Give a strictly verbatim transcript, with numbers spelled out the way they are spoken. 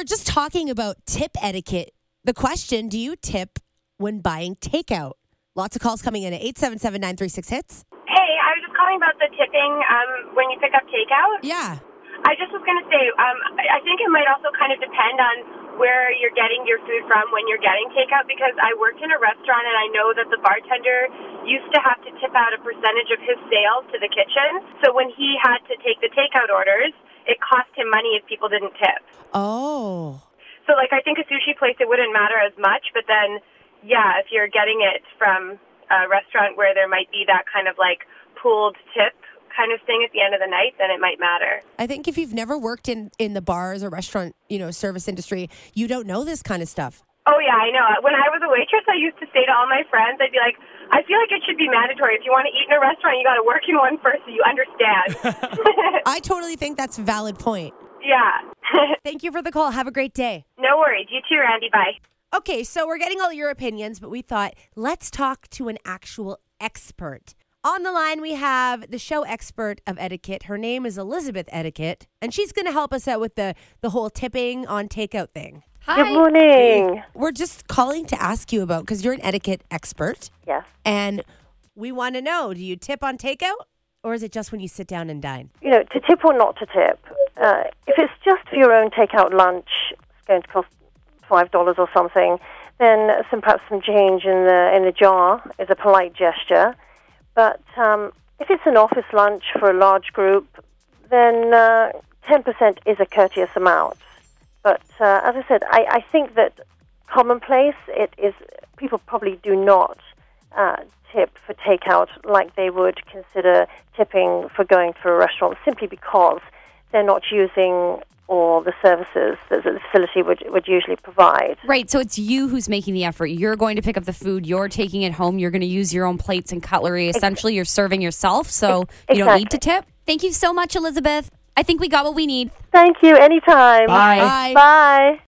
just talking about tip etiquette. The question, do you tip when buying takeout? Lots of calls coming in at eight seven seven, nine three six, hits. Hey, I was just calling about the tipping um, when you pick up takeout. Yeah. I just was going to say, um, I think it might also kind of depend on where you're getting your food from when you're getting takeout, because I worked in a restaurant and I know that the bartender used to have to tip out a percentage of his sales to the kitchen. So when he had to take the takeout orders, it cost him money if people didn't tip. Oh. So, like, I think a sushi place, it wouldn't matter as much, but then, yeah, if you're getting it from a restaurant where there might be that kind of, like, pooled tip kind of thing at the end of the night, then it might matter. I think if you've never worked in, in the bars or restaurant, you know, service industry, you don't know this kind of stuff. Oh, yeah, I know. When I was a waitress, I used to say to all my friends, I'd be like, I feel like it should be mandatory. If you want to eat in a restaurant, you got to work in one first so you understand. I totally think that's a valid point. Yeah. Thank you for the call. Have a great day. No worries. You too, Randy. Bye. Okay, so we're getting all your opinions, but we thought, let's talk to an actual expert. On the line, we have the show expert of etiquette. Her name is Elizabeth Etiquette, and she's going to help us out with the, the whole tipping on takeout thing. Hi. Good morning. We're just calling to ask you about, because you're an etiquette expert. Yes. And we want to know, do you tip on takeout, or is it just when you sit down and dine? You know, to tip or not to tip, uh, if it's just for your own takeout lunch, it's going to cost five dollars or something, then some perhaps some change in the in the jar is a polite gesture. But um, if it's an office lunch for a large group, then uh, ten percent is a courteous amount. But uh, as I said, I, I think that commonplace, it is, people probably do not uh, tip for takeout like they would consider tipping for going for a restaurant, simply because they're not using all the services that the facility would would usually provide. Right, so it's you who's making the effort. You're going to pick up the food. You're taking it home. You're going to use your own plates and cutlery. Essentially, you're serving yourself, so Exactly. you don't need to tip. Thank you so much, Elizabeth. I think we got what we need. Thank you. Anytime. Bye. Bye. Bye.